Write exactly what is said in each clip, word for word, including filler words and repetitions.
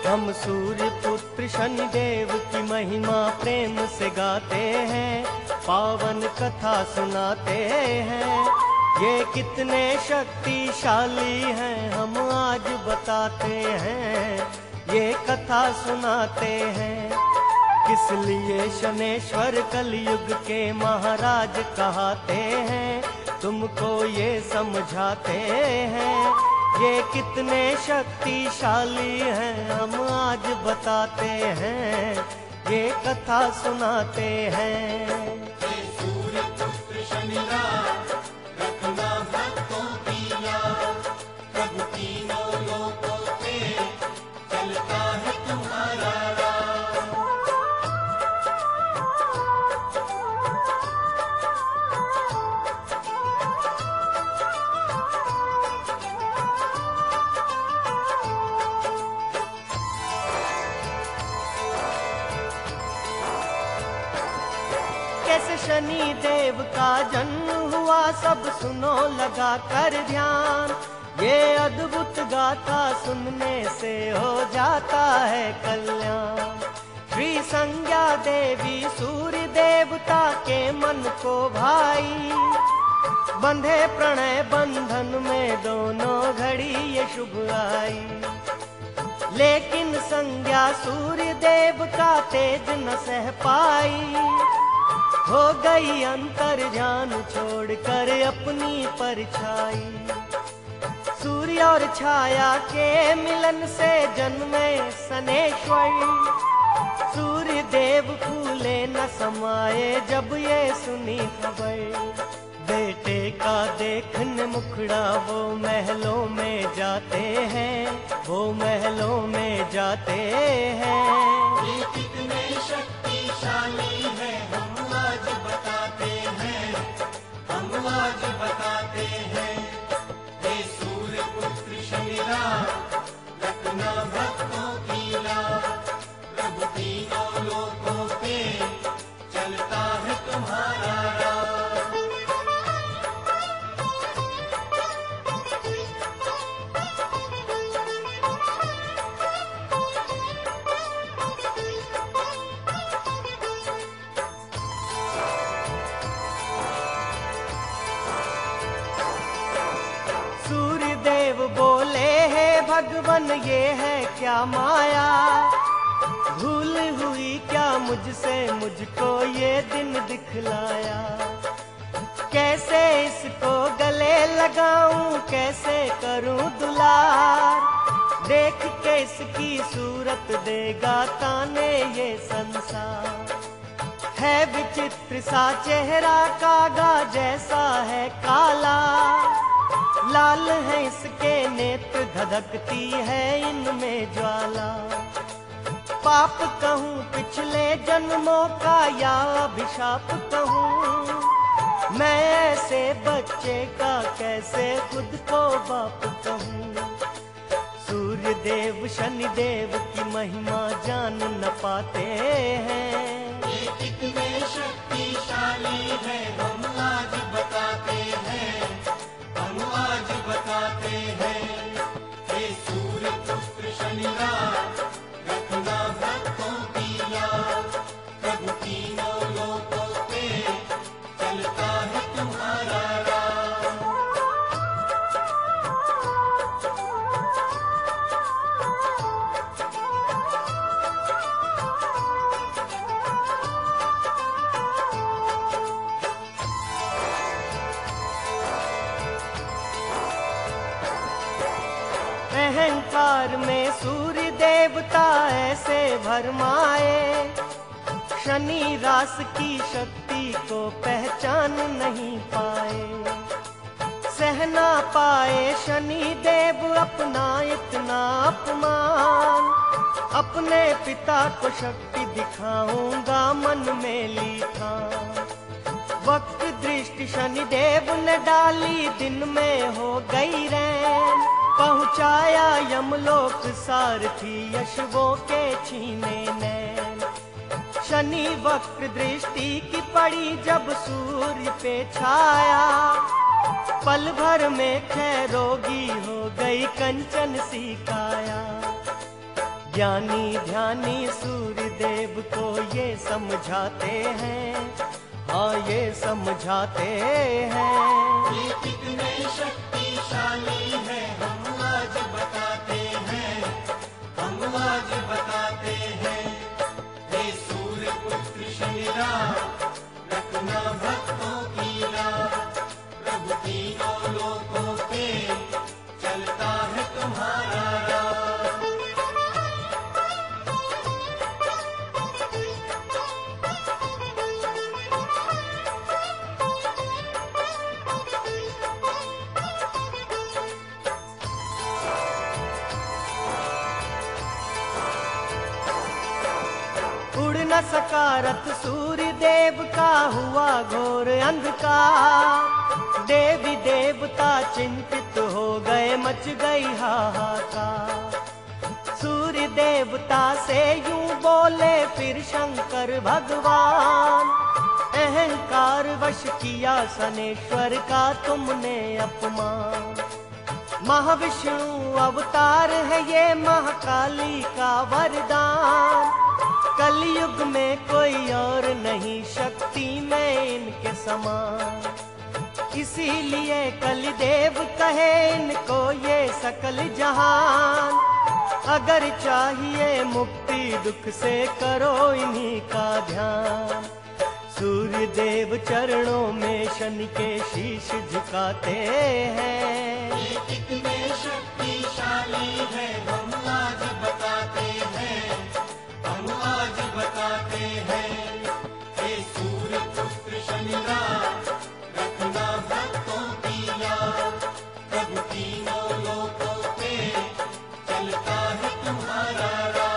हम सूर्य पुत्र शनिदेव की महिमा प्रेम से गाते हैं, पावन कथा सुनाते हैं। ये कितने शक्तिशाली हैं हम आज बताते हैं, ये कथा सुनाते हैं। किस लिए शनेश्वर कलयुग के महाराज कहते हैं, तुमको ये समझाते हैं। ये कितने शक्तिशाली हैं हम आज बताते हैं, ये कथा सुनाते हैं। सूर्य पुत्र शनिराज रखना भक्तों की याद, प्रभु तीनों लोकों पे चलता है तुम्हारा राज। कैसे शनि देव का जन्म हुआ सब सुनो लगा कर ध्यान। ये अद्भुत गाथा सुनने से हो जाता है कल्याण। श्री संज्ञा देवी सूर्य देवता के मन को भाई, बंधे प्रणय बंधन में दोनों घड़ी ये शुभ आई। लेकिन संज्ञा सूर्य देव का तेज न सह पाई, हो गई अंतर जान छोड़कर अपनी परछाई। सूर्य और छाया के मिलन से जन्मे शनेश्वर, सूर्य देव फूले न समाये जब ये सुनी खबर। बेटे का देखने मुखड़ा वो महलों में जाते हैं, वो महलों में जाते हैं। ये कितने शक्तिशाली है हम आज बताते हैं, हम आज बताते हैं। हे सूर्य पुत्र शनिराज रखना भक्तों की लाज, प्रभु तीनों लोकों पे चलता है तुम्हारा राज। सूर्य देव बोले है भगवन ये है क्या माया, भूल हुई क्या मुझसे मुझको ये दिन दिखलाया। कैसे इसको गले लगाऊं कैसे करूं दुलार, देख के इसकी सूरत देगा ताने ये संसार। है विचित्र सा चेहरा कागा जैसा है काला, लाल है इसके नेत्र धधकती है इनमें ज्वाला। पाप कहूँ पिछले जन्मों का या अभिशाप कहूँ, मैं ऐसे बच्चे का कैसे खुद को बाप कहूँ। सूर्य देव शनि देव की महिमा जान न पाते हैं। ये कितने शक्तिशाली है हम आज बताते हैं, हम आज बताते हैं। हे सूर्य पुत्र शनिराज रखना भक्तों की याद, प्रभु तीनों लोकों पे चलता है तुम्हारा राज। अहंकार में सूर्य देवता ऐसे भरमाए, शनि रास की शक्ति को पहचान नहीं पाए। सहना पाए शनि देव अपना इतना अपमान, अपने पिता को शक्ति दिखाऊंगा मन में ली था। वक्त दृष्टि शनि देव ने डाली दिन में हो गई रैन, पहुंचाया यमलोक सारथी यशवों के छीने नैन। शनि वक्र दृष्टि की पड़ी जब सूर्य पे छाया, पल भर में क्षय रोगी हो गई कंचन सी काया। ज्ञानी ध्यानी सूर्य देव को ये समझाते हैं, हाँ ये समझाते हैं। ये कितने शक्तिशाली है हम आज बताते हैं, हम आज बताते हैं। हे सूर्य पुत्र शनिराज, रखना भक्तों की राह, प्रभु तीनों लोकों पे चलता है तुम्हारा राह। उड़ न सका रथ सूर्य देव का, हुआ घोर अंधकार। देवी देवता चिंतित हो गए, मच गई हाहाकार। सूर्य देवता से यूं बोले फिर शंकर भगवान, अहंकार वश किया शनेश्वर का तुमने अपमान। महाविष्णु अवतार है ये महाकाली का वरदान, कलयुग में कोई और नहीं शक्ति में इनके समान। इसीलिए कलिदेव कहे इनको ये सकल जहान, अगर चाहिए मुक्ति दुख से करो इन्हीं का ध्यान। सूर्य देव चरणों में शनि के शीश झुकाते हैं। ये कितने शक्तिशाली है हम आज बताते हैं, हम आज बताते हैं। हे सूर्य पुत्र शनिराज, रखना भक्तों की याद, प्रभु तीनों लोकों पे चलता है तुम्हारा राह।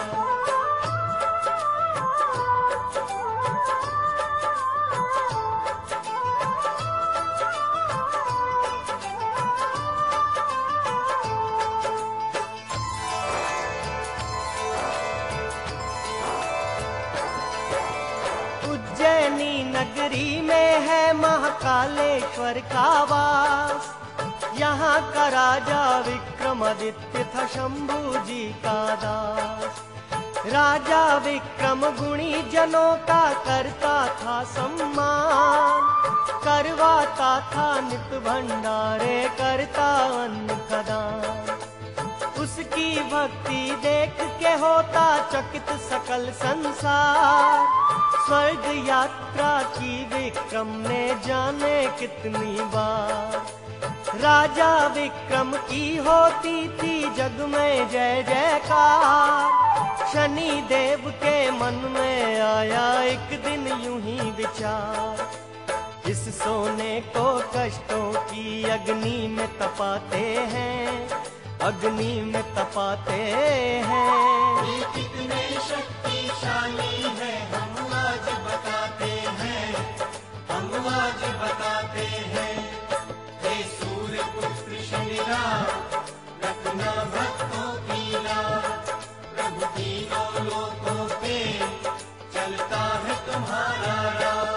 उज्जैनी नगरी में है महाकालेश्वर का वास, यहाँ का राजा विक्रमादित्य था शंभू जी का दास। राजा विक्रम गुणी जनों का करता था सम्मान, करवाता था नित भंडारे, करता अन्न का दान। उसकी भक्ति देख के होता चकित सकल संसार, स्वर्ग यात्रा की विक्रम ने जाने कितनी बार। राजा विक्रम की होती थी जग में जय जयकार, शनि देव के मन में आया एक दिन यूं ही विचार। इस सोने को कष्टों की अग्नि में तपाते हैं, अग्नि में तपाते हैं। ये कितने शक्तिशाली है हम आज बताते हैं, हम आज बताते हैं। हे सूर्य पुत्र शनिराज, रखना भक्तों की राह, प्रभु तीनों लोकों पे चलता है तुम्हारा राह।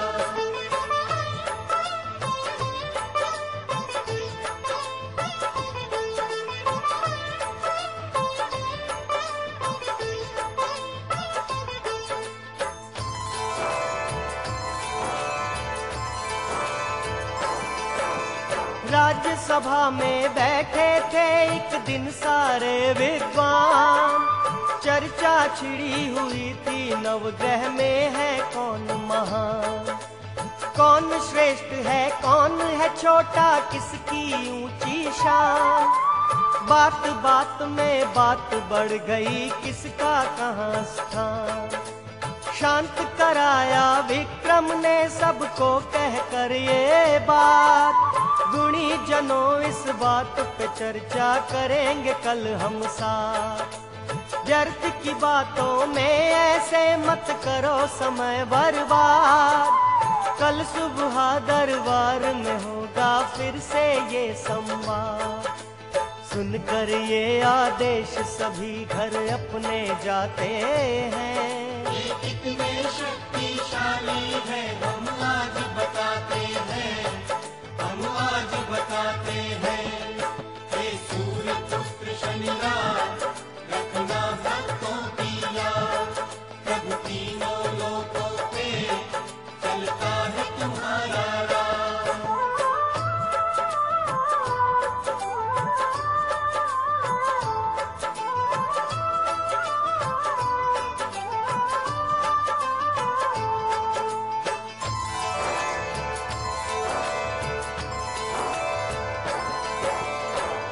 राज्यसभा में बैठे थे एक दिन सारे विद्वान, चर्चा छिड़ी हुई थी नवग्रह में है कौन महान। कौन श्रेष्ठ है कौन है छोटा, किसकी ऊंची शान। बात बात में बात बढ़ गई, किसका कहाँ स्थान। शांत कराया विक्रम ने सबको कहकर ये बात, गुणी जनों इस बात पे चर्चा करेंगे कल हम साथ। व्यर्थ की बातों में ऐसे मत करो समय बर्बाद, कल सुबह दरबार में होगा फिर से ये संवाद। सुनकर ये आदेश सभी घर अपने जाते हैं। ये कितने शक्तिशाली है हम आज बताते हैं, हम आज बताते हैं। हे सूर्य पुत्र शनिराज, रखना भक्त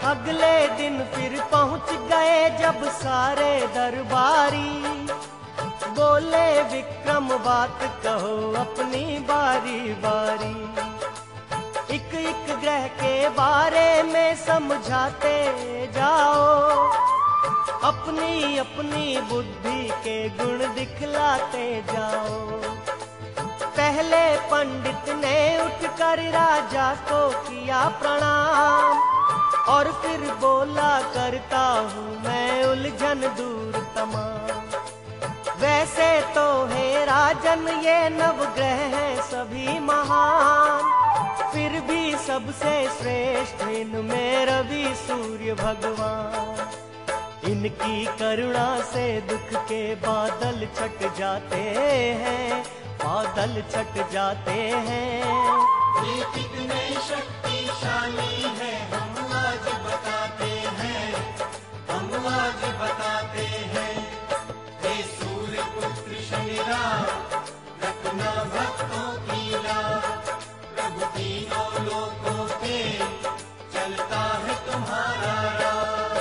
अगले दिन फिर पहुंच गए जब सारे दरबारी, बोले विक्रम बात कहो अपनी बारी बारी। एक एक ग्रह के बारे में समझाते जाओ, अपनी अपनी बुद्धि के गुण दिखलाते जाओ। पहले पंडित ने उठकर राजा को किया प्रणाम, और फिर बोला करता हूँ मैं उलझन दूर तमाम। वैसे तो हे राजन ये नवग्रह हैं सभी महान, फिर भी सबसे श्रेष्ठ इनमें रवि सूर्य भगवान। इनकी करुणा से दुख के बादल छट जाते हैं, बादल छट जाते हैं। ये कितने शक्तिशाली है हम आज बताते हैं, हम आज बताते हैं। हे सूर्य पुत्र शनिराज, रखना भक्तों की लाज। प्रभु तीनों लोकों पे चलता है तुम्हारा राज।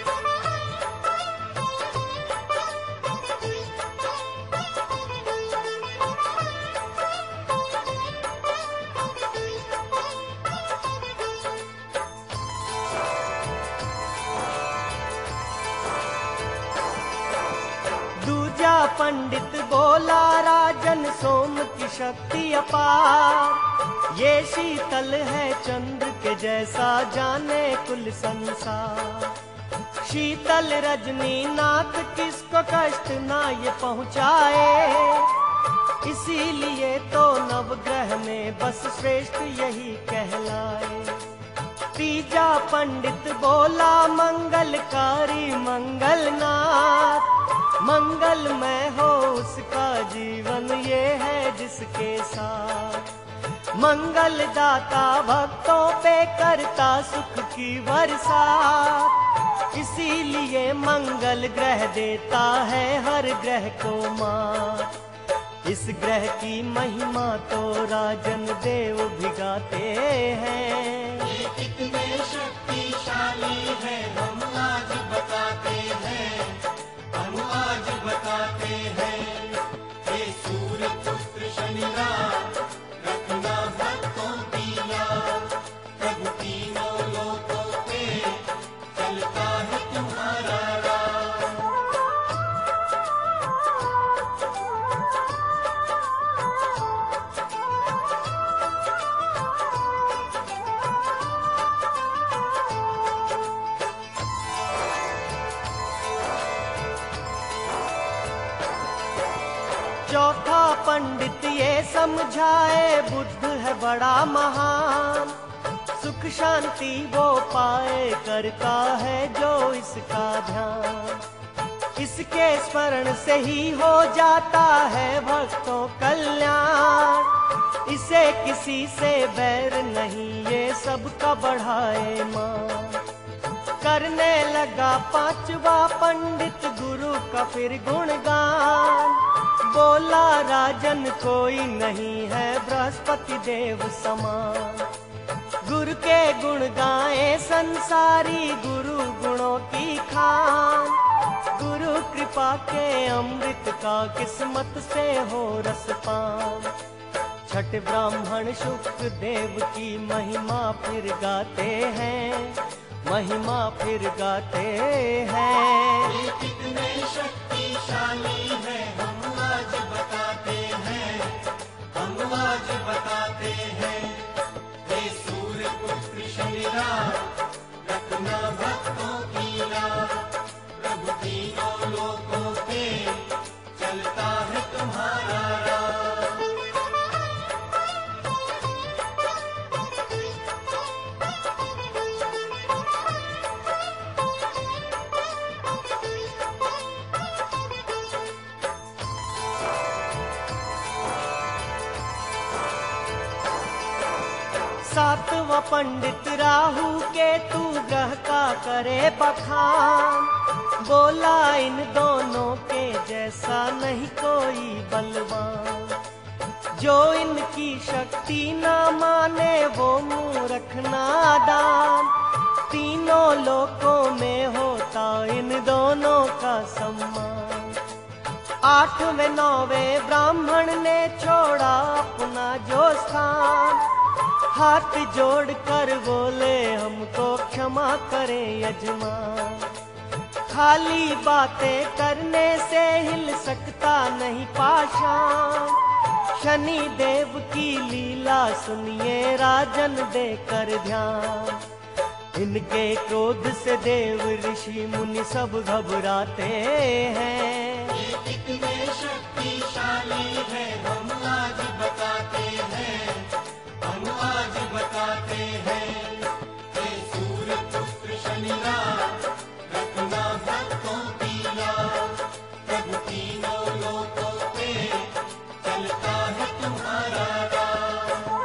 दूजा पंडित बोला राजन सोम की शक्ति अपार, ये शीतल है चंद्र के जैसा जाने कुल संसार। शीतल रजनी नाथ किसको कष्ट ना ये पहुँचाए, इसीलिए तो नवग्रह में बस श्रेष्ठ यही कहलाए। तीजा पंडित बोला मंगलकारी मंगलनाथ, मंगलमय हो उसका जीवन ये है जिसके साथ। मंगलदाता भक्तों पे करता सुख की बरसात, इसीलिए मंगल ग्रह देता है हर ग्रह को मात। इस ग्रह की महिमा तो राजन देव भी गाते हैं। ये कितने शक्तिशाली है हम आज बताते हैं, हम आज बताते हैं। हे सूर्य पुत्र शनिराज, रखना भक्तों की लाज। प्रभु तीनों लोकों पे चलता है तुम्हारा राज। चौथा पंडित ये समझाए बुद्ध है बड़ा महान, सुख शांति वो पाए करता है जो इसका ध्यान। इसके स्मरण से ही हो जाता है भक्तों कल्याण, इसे किसी से बैर नहीं ये सबका बढ़ाए मान। करने लगा पांचवा पंडित गुरु का फिर गुणगान, बोला राजन कोई नहीं है बृहस्पति देव समान। गुरु के गुण गाए संसारी गुरु गुणों की खान, गुरु कृपा के अमृत का किस्मत से हो रसपान। छठ ब्राह्मण शुक्र देव की महिमा फिर गाते हैं, महिमा फिर गाते हैं। ये कितने शक्तिशाली है हम आज बताते हैं, हम आज बताते हैं। हे सूर्य पुत्र शनिराज, रखना भक्तों की लाज। प्रभु तीनों लोकों पे चलता है तुम्हारा राज। सातवां पंडित राहु के तू ग्रह का करे बखान, बोला इन दोनों के जैसा नहीं कोई बलवान। जो इनकी शक्ति ना माने वो मूर्ख नादान, तीनों लोकों में होता इन दोनों का सम्मान। आठवें नौवें ब्राह्मण ने छोड़ा अपना जो स्थान, हाथ जोड़ कर बोले हमको क्षमा करें यजमान। खाली बातें करने से हिल सकता नहीं पाषाण, शनि देव की लीला सुनिए राजन देकर ध्यान। इनके क्रोध से देव ऋषि मुनि सब घबराते हैं। ये कितने शक्तिशाली है हम आज बताते हैं, हम आज बताते हैं। हे सूर्य पुत्र शनिराज रखना भक्तों की याद, प्रभु तीनों लोकों पे चलता है तुम्हारा राज।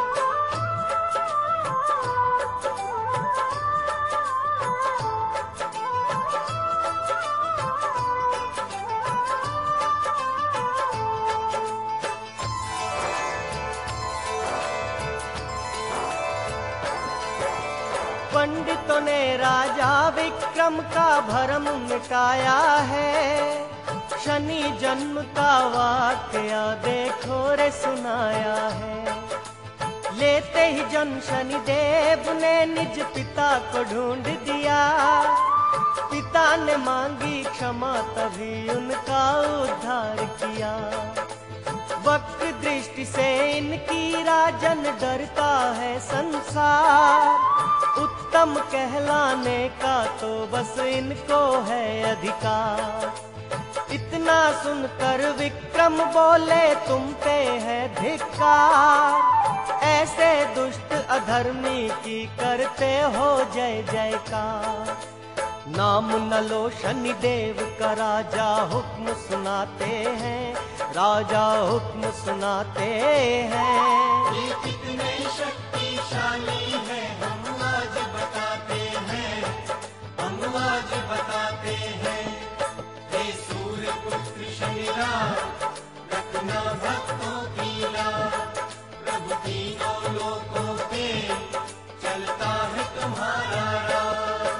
पंडितों ने राजा विक्रम का भरम मिटाया है, शनि जन्म का वाकया देखो रे सुनाया है। लेते ही जन्म शनि देव ने निज पिता को ढूंढ दिया, पिता ने मांगी क्षमा तभी उनका उद्धार किया। वक्र दृष्टि से इनकी राजन डरता है संसार, उत्तम कहलाने का तो बस इनको है अधिकार। इतना सुनकर विक्रम बोले तुम पे है धिक्कार, ऐसे दुष्ट अधर्मी की करते हो जय जयकार। नाम न लो शनि देव का राजा हुक्म सुनाते हैं, राजा हुक्म सुनाते हैं। ये कितने शक्तिशाली है हम आज बताते हैं, हम आज बताते हैं। हे सूर्य पुत्र शनिराज रखना भक्तों की याद, प्रभु तीनों लोकों पे चलता है तुम्हारा राज।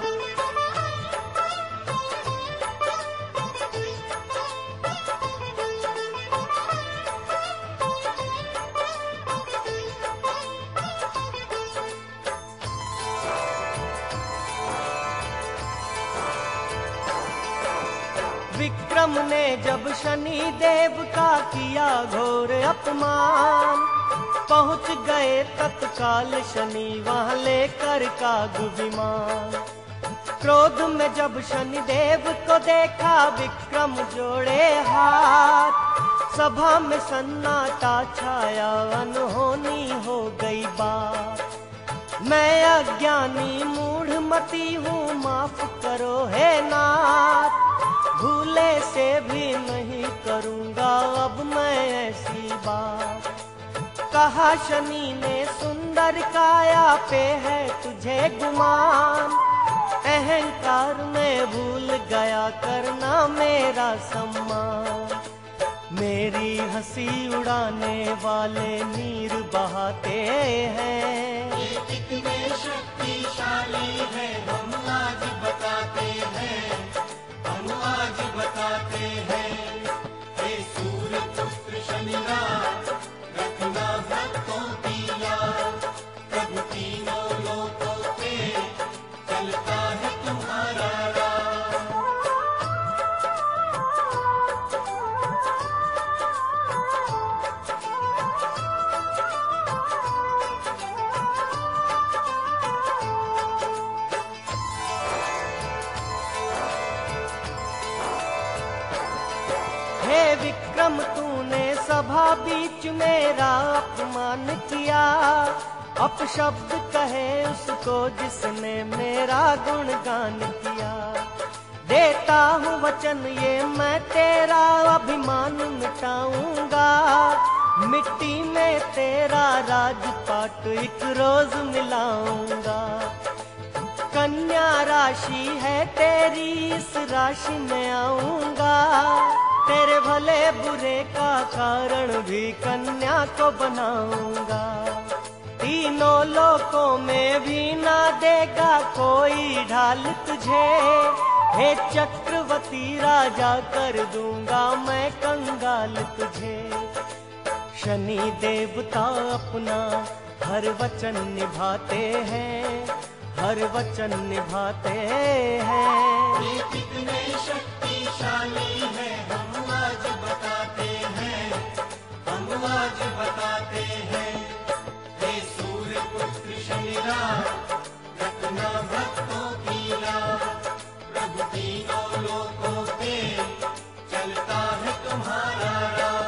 विक्रम ने जब शनि देव का किया घोर अपमान, पहुंच गए तत्काल शनि वहां लेकर कागु विमान। क्रोध में जब शनि देव को देखा विक्रम जोड़े हाथ, सभा में सन्नाटा छाया अनहोनी हो गई बात। मैं अज्ञानी मूढ़मती हूँ माफ करो हे नाथ, भूले से भी नहीं करूँगा अब मैं ऐसी बात। कहा शनि ने सुंदर काया पे है तुझे गुमान, अहंकार में भूल गया करना मेरा सम्मान। मेरी हंसी उड़ाने वाले नीर बहाते हैं। ये कितने शक्तिशाली है हम आज बताते हैं, हम आज बताते हैं। हे सूर्य पुत्र शनिराज रखना भक्तों की याद, प्रभु तीनों लोकों पे चलता है तुम्हारा राज। हे विक्रम तूने सभा बीच मेरा अपमान किया, अपशब्द कहे उसको जिसने मेरा गुणगान किया। देता हूँ वचन ये मैं तेरा अभिमान मिटाऊंगा, मिट्टी में तेरा राजपाट एक रोज मिलाऊंगा। कन्या राशि है तेरी इस राशि में आऊंगा, तेरे भले बुरे का कारण भी कन्या को बनाऊंगा। तीनों लोकों में भी ना देगा कोई ढाल तुझे। हे चक्रवर्ती राजा कर दूंगा मैं कंगाल तुझे। शनि देवता अपना हर वचन निभाते हैं, हर वचन निभाते हैं। ये कितने शक्तिशाली है हम आज बताते हैं, हम आज बताते हैं। हे सूर्य पुत्र शनिराज रखना भक्तों की लाज, प्रभु तीनों लोकों पे चलता है तुम्हारा राज।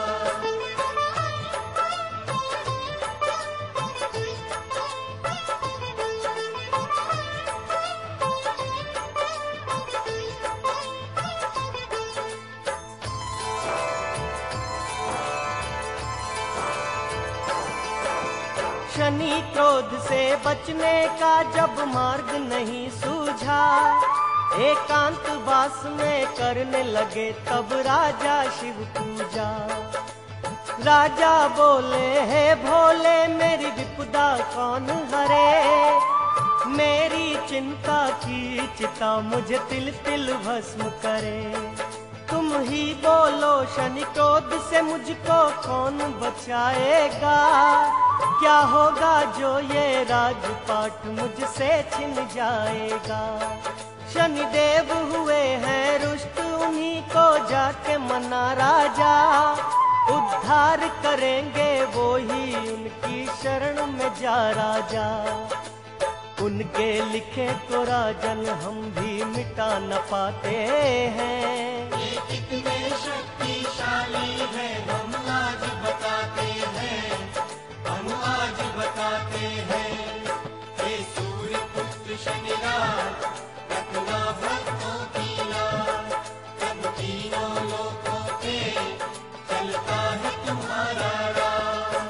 शनि क्रोध से बचने का जब मार्ग नहीं सूझा, एकांत वास में करने लगे तब राजा शिव पूजा। राजा बोले हे भोले मेरी विपदा कौन हरे, मेरी चिंता की चिता मुझे तिल तिल भस्म करे। तुम ही बोलो शनि क्रोध से मुझको कौन बचाएगा, क्या होगा जो ये राजपाट मुझसे छिन जाएगा। शनिदेव हुए हैं रुष्ट उन्हीं को जाके मना राजा, उद्धार करेंगे वो ही उनकी शरण में जा राजा। उनके लिखे को राजन हम भी मिटा न पाते हैं। ये कितने शक्तिशाली है हम आज बताते हैं, हम आज बताते हैं। हे सूर्य पुत्र शनिराज रखना भक्तों की लाज, सब तीनों लोकों पे चलता है तुम्हारा राज।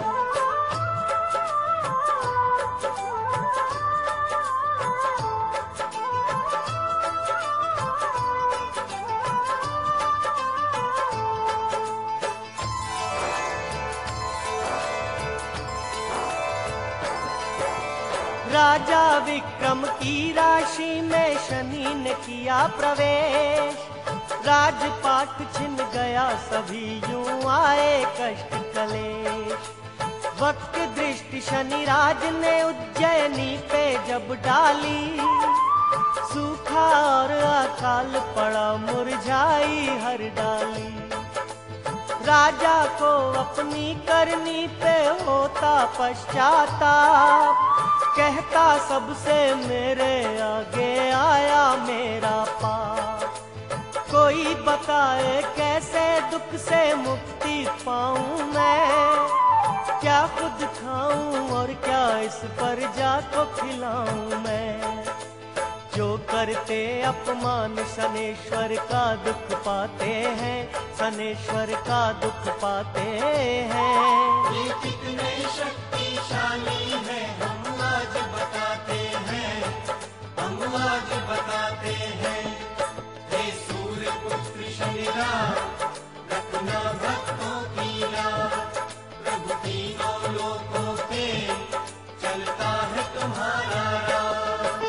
राजा विक्रम की राशि में शनि ने किया प्रवेश, राजपाट छिन गया सभी यूं आए कष्ट कलेश। वक्त दृष्टि शनि राज ने उज्जैनी पे जब डाली, सूखा और अकाल पड़ा मुरझाई हर डाली। राजा को अपनी करनी पे होता पश्चाताप, कहता सबसे मेरे आगे आया मेरा पाप। कोई बताए कैसे दुख से मुक्ति पाऊं मैं, क्या खुद खाऊं और क्या इस प्रजा को खिलाऊं मैं। जो करते अपमान शनेश्वर का दुख पाते हैं, शनेश्वर का दुख पाते हैं। ये कितने शक्तिशाली है हम आज बताते हैं, हम आज बताते हैं। हे सूर्य पुत्र शनिराज रखना भक्तों की लाज, प्रभु तीनों लोकों पे चलता है तुम्हारा राज।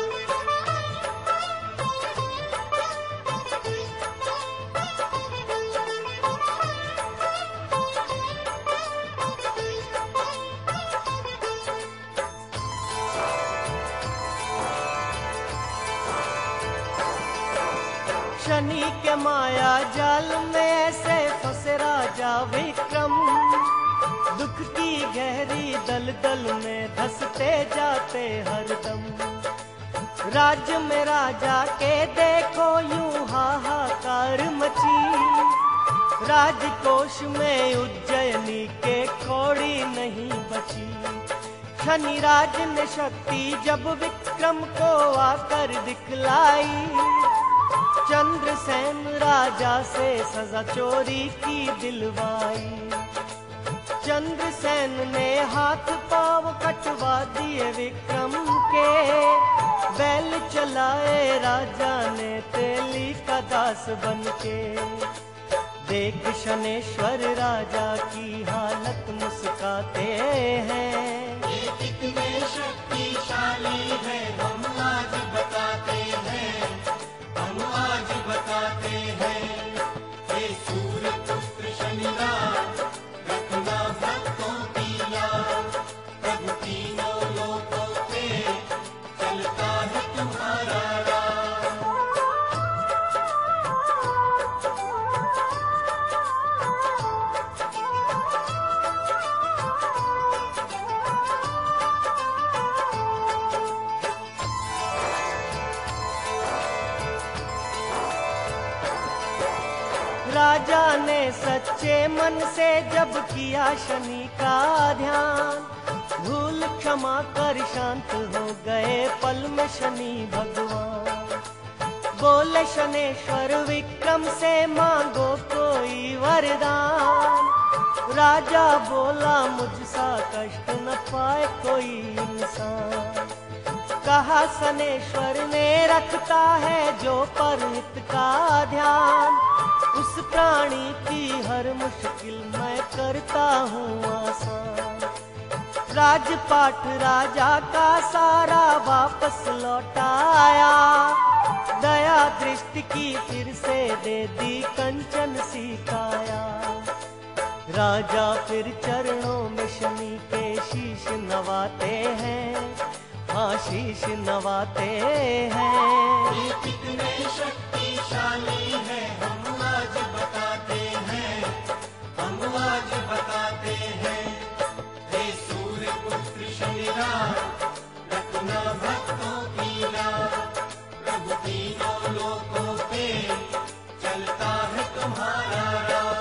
शनि के माया जाल में ऐसे फंसे राजा विक्रम, दुख की गहरी दलदल में धंसते जाते हरदम। राज्य में राजा के देखो यूं हाहाकार मची, राजकोष में उज्जैनी के कौड़ी नहीं बची। शनि राज ने शक्ति जब विक्रम को आकर दिखलाई, चंद्रसेन राजा से सजा चोरी की दिलवाई। चंद्रसेन ने हाथ पांव कटवा दिए विक्रम के, बैल चलाए राजा ने तेली का दास बनके। देख शनेश्वर राजा की हालत मुस्काते हैं, ये कितने राजा ने सच्चे मन से जब किया शनि का ध्यान, भूल क्षमा कर शांत हो गए पल में शनि भगवान। बोले शनेश्वर विक्रम से मांगो कोई वरदान, राजा बोला मुझसा कष्ट न पाए कोई इंसान। कहा शनेश्वर ने रखता है जो परहित का ध्यान, उस प्राणी की हर मुश्किल मैं करता हूँ आसान। राजपाट राजा का सारा वापस लौटाया, दया दृष्टि की फिर से दे दी कंचन सी काया। राजा फिर चरणों में शनि के शीश नवाते हैं, हाँ शीश नवाते हैं। ये कितने शक्तिशाली है हम आज बताते हैं, हम आज बताते हैं। हे सूर्य पुत्र शनिराज, रखना भक्तों की राह, प्रभु तीनों लोकों पे चलता है तुम्हारा राह।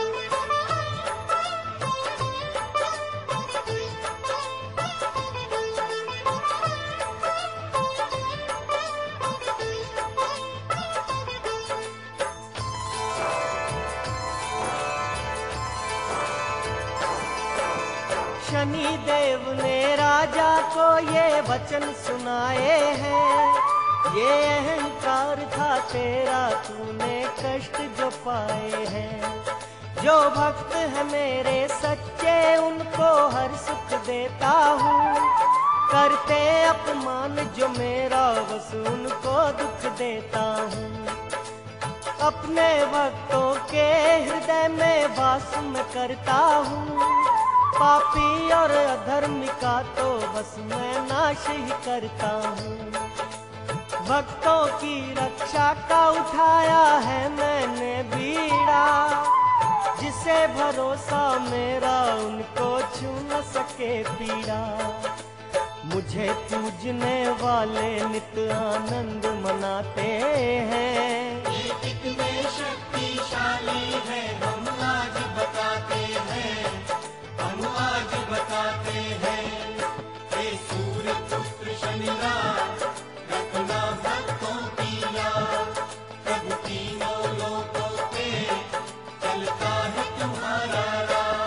शनि देव ने राजा को ये वचन सुनाए हैं, ये अहंकार था तेरा तूने कष्ट जो पाए हैं। जो भक्त है मेरे सच्चे उनको हर सुख देता हूँ, करते अपमान जो मेरा बस उनको दुख देता हूँ। अपने भक्तों के हृदय में वास मैं करता हूँ, पापी और अधर्मी का तो बस मैं नाश ही करता हूँ। भक्तों की रक्षा का उठाया है मैंने बीड़ा, जिसे भरोसा मेरा उनको छू न सके पीड़ा। मुझे पूजने वाले नित आनंद मनाते हैं। ये कितने शक्तिशाली है हम आज बताते हैं, हम आज बताते हैं। हे सूर्य पुत्र शनिराज, रखना भक्तों की याद, प्रभु तीनों लोकों पे चलता है तुम्हारा राह।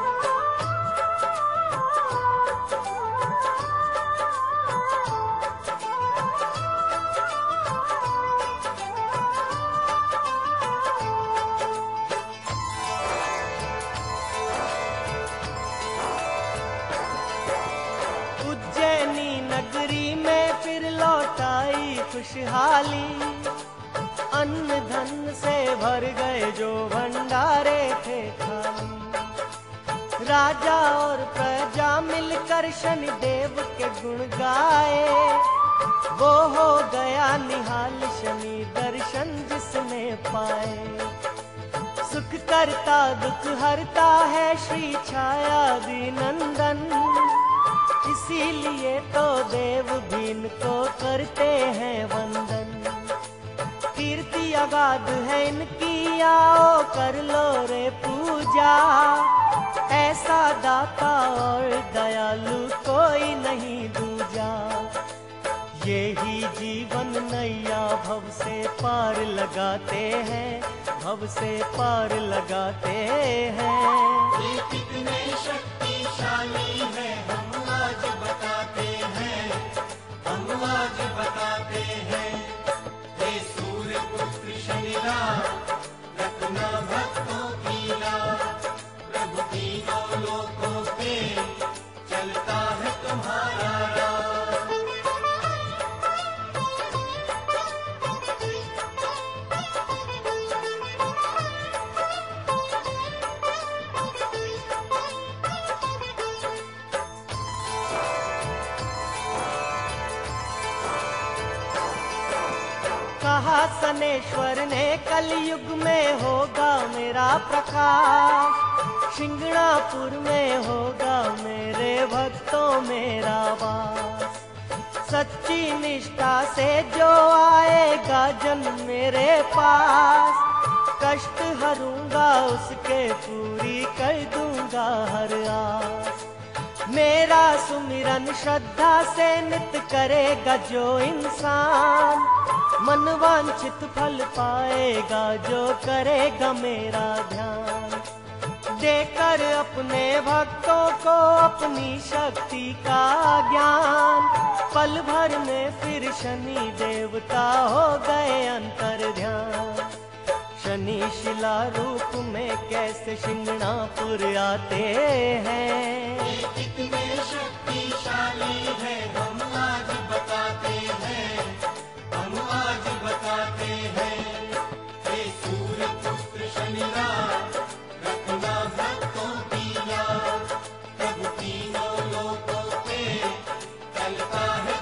उज्जैनी नगरी में फिर लौटाई खुशहाली, अन्न धन से भर गए जो भंडारे थे खाली। राजा और प्रजा मिलकर शनि देव के गुण गाए, वो हो गया निहाल शनि दर्शन जिसने पाए। सुख करता दुख हरता है श्री छाया नंदन, इसीलिए तो देव भी इनको करते हैं वंदन। कीर्ति अगाध है इनकी, आओ कर लो रे पूजा, ऐसा दाता और दयालु कोई नहीं दूजा। यही जीवन नैया भव से पार लगाते हैं, भव से पार लगाते हैं। ये कितने शक्तिशाली है हम आज बताते हैं, हम आज बताते हैं। हे सूर्य पुत्र शनिराज, रखना भक्तों की राह, प्रभु तीनों लोकों पे चलता है तुम्हारा राह। कहा सनेश्वर ने कलयुग में होगा मेरा प्रकाश, शिंगणापुर में होगा मेरे भक्तों मेरा वास। सच्ची निष्ठा से जो आएगा जन मेरे पास, कष्ट हरूंगा उसके, पूरी कर दूंगा हर आस। मेरा सुमिरन श्रद्धा से नित करेगा जो इंसान, मन वांछित फल पाएगा जो करेगा मेरा ध्यान। देकर अपने भक्तों को अपनी शक्ति का ज्ञान, पल भर में फिर शनि देवता हो गए अंतर ध्यान। शनि शिला रूप में कैसे शिंगणापुर आते हैं, कितने शक्तिशाली है हम आज बताते हैं, हम आज बताते हैं। हे सूर्य पुत्र शनिराज, रखना भक्तों की याद, प्रभु तीनों लोकों पे चलता है